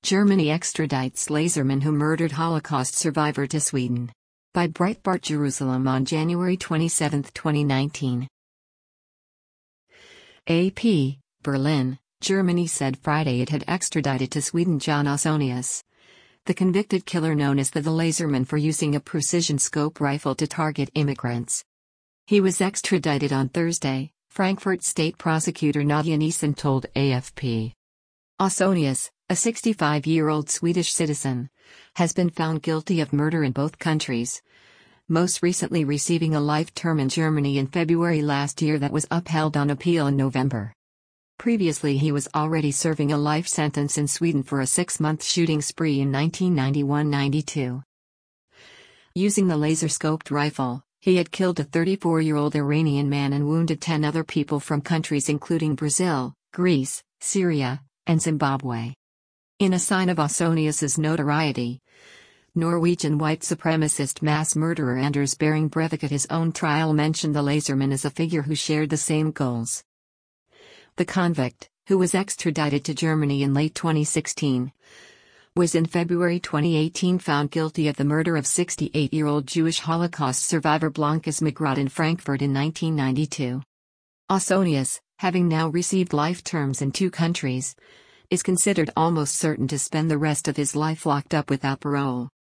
Germany extradites Laserman who murdered Holocaust survivor to Sweden. By Breitbart Jerusalem on January 27, 2019. AP, Berlin, Germany said Friday it had extradited to Sweden John Ausonius, the convicted killer known as the Laserman for using a precision scope rifle to target immigrants. He was extradited on Thursday, Frankfurt state prosecutor Nadia Nielsen told AFP. Ausonius, a 65-year-old Swedish citizen, has been found guilty of murder in both countries, most recently receiving a life term in Germany in February last year that was upheld on appeal in November. Previously he was already serving a life sentence in Sweden for a 6-month shooting spree in 1991-92. Using the laser-scoped rifle, he had killed a 34-year-old Iranian man and wounded 10 other people from countries including Brazil, Greece, Syria, and Zimbabwe. In a sign of Ausonius's notoriety, Norwegian white supremacist mass murderer Anders Behring Breivik at his own trial mentioned the Laserman as a figure who shared the same goals. The convict, who was extradited to Germany in late 2016, was in February 2018 found guilty of the murder of 68-year-old Jewish Holocaust survivor Blankas Magrod in Frankfurt in 1992. Ausonius, having now received life terms in 2 countries, is considered almost certain to spend the rest of his life locked up without parole.